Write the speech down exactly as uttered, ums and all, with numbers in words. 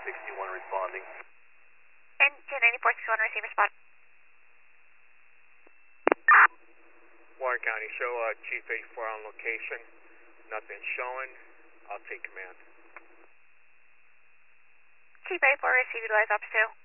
sixty-one responding. And ten ninety-four sixty-one receiver spot. Warren County, show uh, Chief eighty-four on location. Nothing showing. I'll take command. Chief eighty-four, receive, utilize ops two.